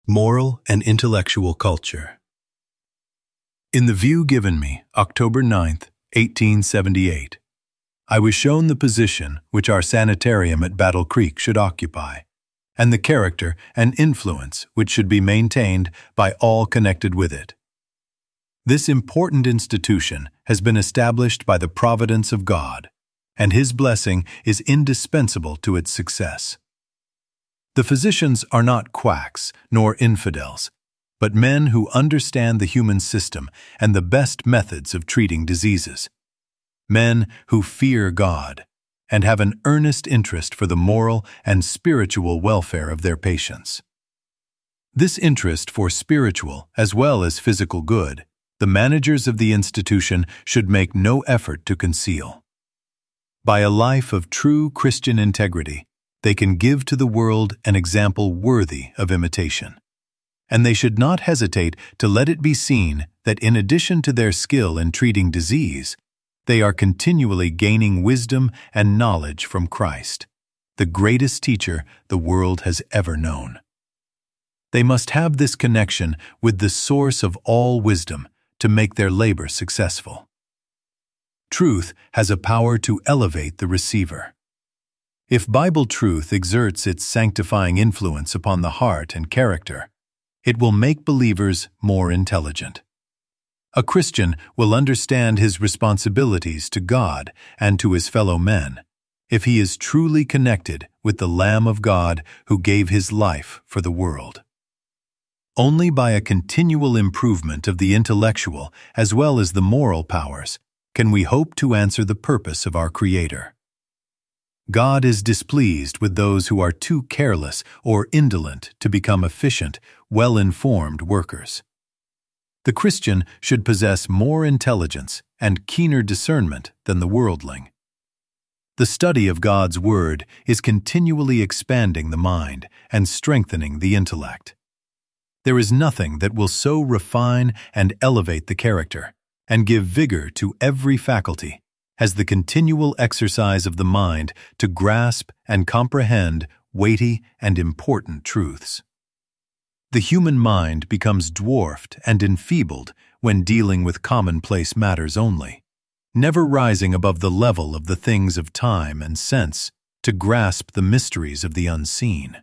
Moral and Intellectual Culture. In the view given me, October 9, 1878, I was shown the position which our sanitarium at Battle Creek should occupy, and the character and influence which should be maintained by all connected with it. This important institution has been established by the providence of God, and His blessing is indispensable to its success. The physicians are not quacks nor infidels, but men who understand the human system and the best methods of treating diseases. Men who fear God and have an earnest interest for the moral and spiritual welfare of their patients. This interest for spiritual as well as physical good, the managers of the institution should make no effort to conceal. By a life of true Christian integrity, they can give to the world an example worthy of imitation. And they should not hesitate to let it be seen that in addition to their skill in treating disease, they are continually gaining wisdom and knowledge from Christ, the greatest teacher the world has ever known. They must have this connection with the source of all wisdom to make their labor successful. Truth has a power to elevate the receiver. If Bible truth exerts its sanctifying influence upon the heart and character, it will make believers more intelligent. A Christian will understand his responsibilities to God and to his fellow men if he is truly connected with the Lamb of God who gave his life for the world. Only by a continual improvement of the intellectual as well as the moral powers can we hope to answer the purpose of our Creator. God is displeased with those who are too careless or indolent to become efficient, well-informed workers. The Christian should possess more intelligence and keener discernment than the worldling. The study of God's Word is continually expanding the mind and strengthening the intellect. There is nothing that will so refine and elevate the character and give vigor to every faculty as the continual exercise of the mind to grasp and comprehend weighty and important truths. The human mind becomes dwarfed and enfeebled when dealing with commonplace matters only, never rising above the level of the things of time and sense to grasp the mysteries of the unseen.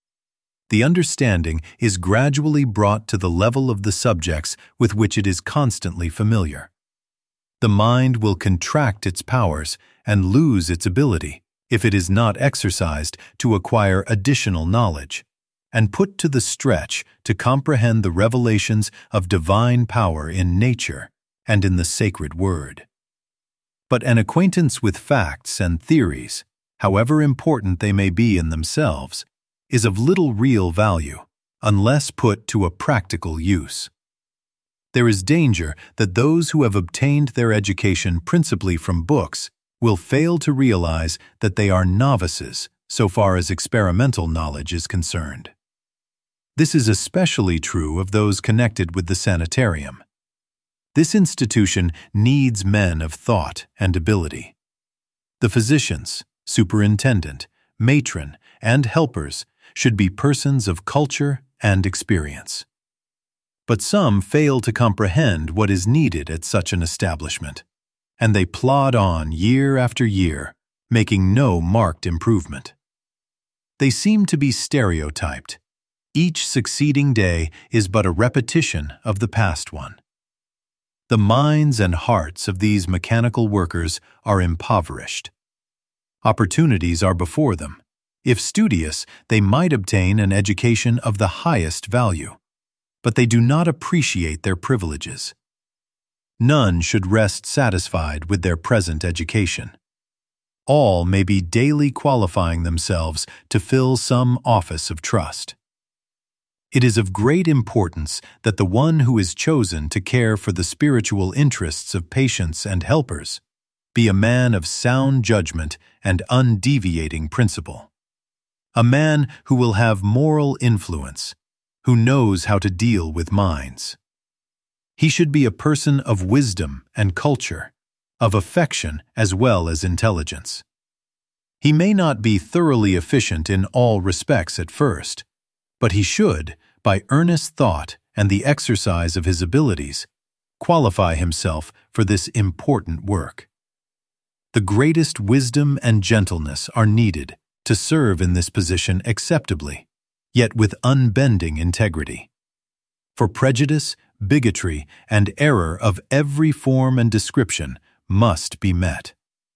The understanding is gradually brought to the level of the subjects with which it is constantly familiar. The mind will contract its powers and lose its ability if it is not exercised to acquire additional knowledge and put to the stretch to comprehend the revelations of divine power in nature and in the sacred word. But an acquaintance with facts and theories, however important they may be in themselves, is of little real value unless put to a practical use. There is danger that those who have obtained their education principally from books will fail to realize that they are novices so far as experimental knowledge is concerned. This is especially true of those connected with the sanitarium. This institution needs men of thought and ability. The physicians, superintendent, matron, and helpers should be persons of culture and experience. But some fail to comprehend what is needed at such an establishment, and they plod on year after year, making no marked improvement. They seem to be stereotyped. Each succeeding day is but a repetition of the past one. The minds and hearts of these mechanical workers are impoverished. Opportunities are before them. If studious, they might obtain an education of the highest value, but they do not appreciate their privileges. None should rest satisfied with their present education. All may be daily qualifying themselves to fill some office of trust. It is of great importance that the one who is chosen to care for the spiritual interests of patients and helpers be a man of sound judgment and undeviating principle. A man who will have moral influence, who knows how to deal with minds. He should be a person of wisdom and culture, of affection as well as intelligence. He may not be thoroughly efficient in all respects at first, but he should, by earnest thought and the exercise of his abilities, qualify himself for this important work. The greatest wisdom and gentleness are needed to serve in this position acceptably, yet with unbending integrity. For prejudice, bigotry, and error of every form and description must be met.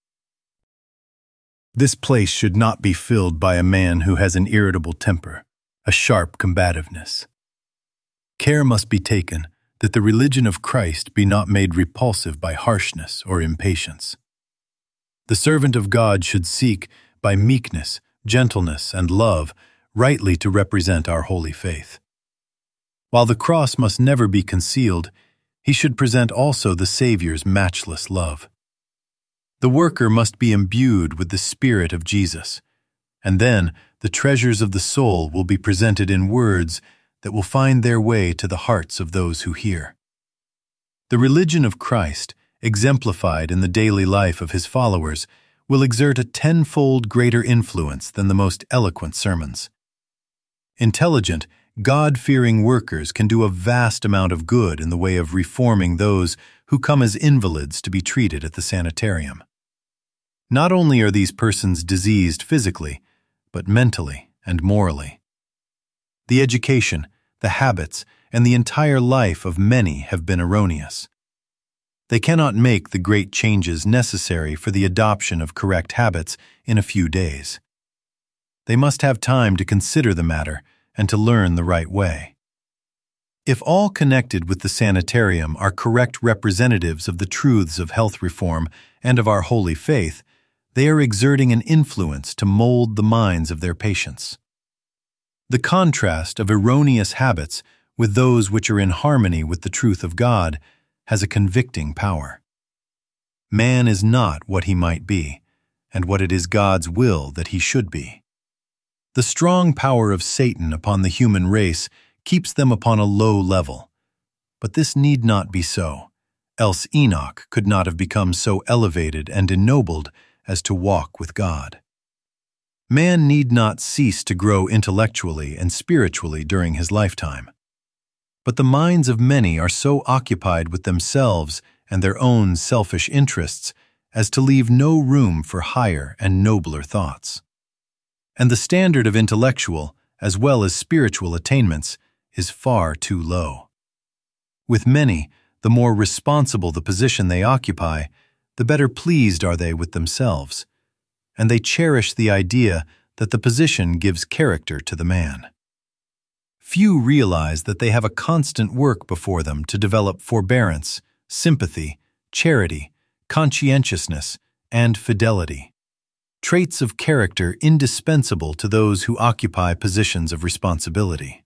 This place should not be filled by a man who has an irritable temper, a sharp combativeness. Care must be taken that the religion of Christ be not made repulsive by harshness or impatience. The servant of God should seek, by meekness, gentleness, and love, rightly to represent our holy faith. While the cross must never be concealed, he should present also the Savior's matchless love. The worker must be imbued with the Spirit of Jesus, and then the treasures of the soul will be presented in words that will find their way to the hearts of those who hear. The religion of Christ, exemplified in the daily life of his followers, will exert a tenfold greater influence than the most eloquent sermons. Intelligent, God-fearing workers can do a vast amount of good in the way of reforming those who come as invalids to be treated at the sanitarium. Not only are these persons diseased physically, but mentally and morally. The education, the habits, and the entire life of many have been erroneous. They cannot make the great changes necessary for the adoption of correct habits in a few days. They must have time to consider the matter and to learn the right way. If all connected with the sanitarium are correct representatives of the truths of health reform and of our holy faith, they are exerting an influence to mold the minds of their patients. The contrast of erroneous habits with those which are in harmony with the truth of God has a convicting power. Man is not what he might be, and what it is God's will that he should be. The strong power of Satan upon the human race keeps them upon a low level. But this need not be so, else Enoch could not have become so elevated and ennobled as to walk with God. Man need not cease to grow intellectually and spiritually during his lifetime. But the minds of many are so occupied with themselves and their own selfish interests as to leave no room for higher and nobler thoughts. And the standard of intellectual, as well as spiritual attainments, is far too low. With many, the more responsible the position they occupy, the better pleased are they with themselves, and they cherish the idea that the position gives character to the man. Few realize that they have a constant work before them to develop forbearance, sympathy, charity, conscientiousness, and fidelity, traits of character indispensable to those who occupy positions of responsibility.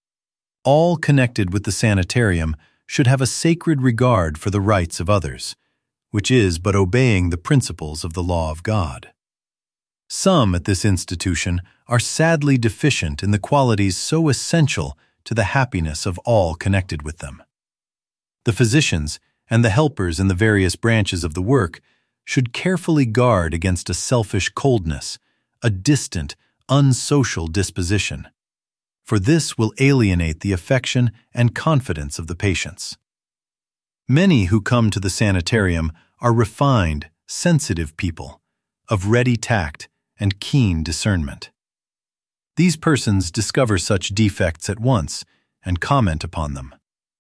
All connected with the sanitarium should have a sacred regard for the rights of others, which is but obeying the principles of the law of God. Some at this institution are sadly deficient in the qualities so essential to the happiness of all connected with them. The physicians and the helpers in the various branches of the work should carefully guard against a selfish coldness, a distant, unsocial disposition, for this will alienate the affection and confidence of the patients. Many who come to the sanitarium are refined, sensitive people, of ready tact and keen discernment. These persons discover such defects at once and comment upon them.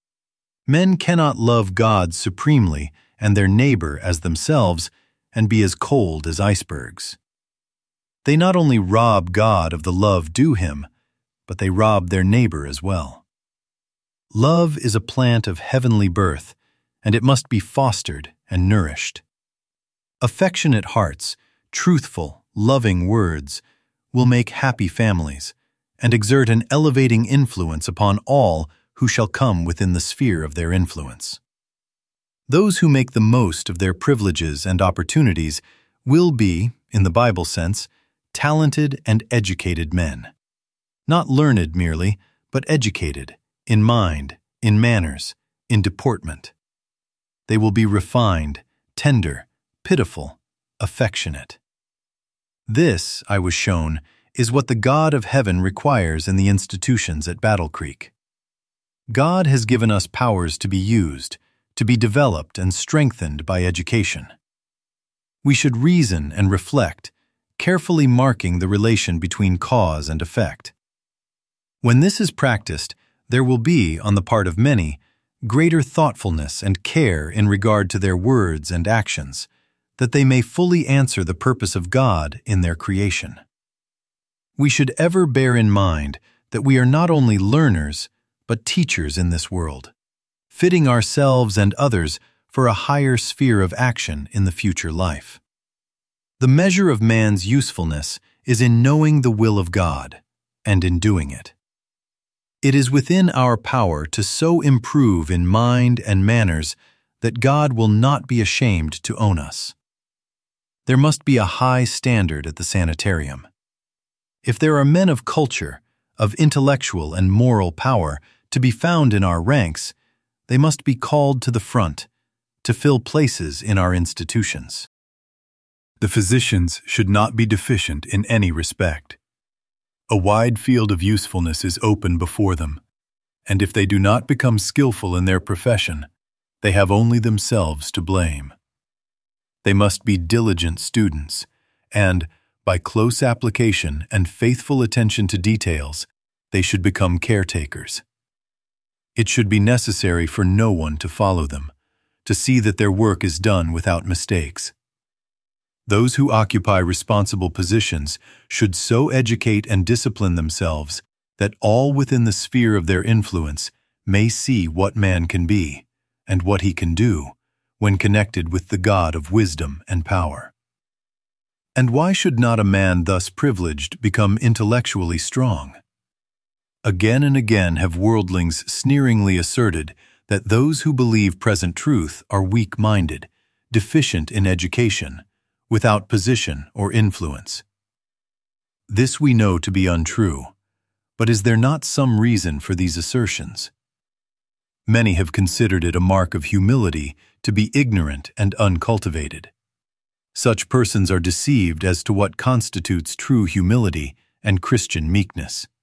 Men cannot love God supremely and their neighbor as themselves and be as cold as icebergs. They not only rob God of the love due him, but they rob their neighbor as well. Love is a plant of heavenly birth, and it must be fostered and nourished. Affectionate hearts, truthful, loving words will make happy families and exert an elevating influence upon all who shall come within the sphere of their influence. Those who make the most of their privileges and opportunities will be, in the Bible sense, talented and educated men. Not learned merely, but educated, in mind, in manners, in deportment. They will be refined, tender, pitiful, affectionate. This, I was shown, is what the God of heaven requires in the institutions at Battle Creek. God has given us powers to be used, to be developed and strengthened by education. We should reason and reflect, carefully marking the relation between cause and effect. When this is practiced, there will be, on the part of many, greater thoughtfulness and care in regard to their words and actions, that they may fully answer the purpose of God in their creation. We should ever bear in mind that we are not only learners, but teachers in this world, fitting ourselves and others for a higher sphere of action in the future life. The measure of man's usefulness is in knowing the will of God and in doing it. It is within our power to so improve in mind and manners that God will not be ashamed to own us. There must be a high standard at the sanitarium. If there are men of culture, of intellectual and moral power to be found in our ranks, they must be called to the front to fill places in our institutions. The physicians should not be deficient in any respect. A wide field of usefulness is open before them, and if they do not become skillful in their profession, they have only themselves to blame. They must be diligent students, and, by close application and faithful attention to details, they should become caretakers. It should be necessary for no one to follow them, to see that their work is done without mistakes. Those who occupy responsible positions should so educate and discipline themselves that all within the sphere of their influence may see what man can be and what he can do when connected with the God of wisdom and power. And why should not a man thus privileged become intellectually strong? Again and again have worldlings sneeringly asserted that those who believe present truth are weak-minded, deficient in education, without position or influence. This we know to be untrue, but is there not some reason for these assertions? Many have considered it a mark of humility to be ignorant and uncultivated. Such persons are deceived as to what constitutes true humility and Christian meekness.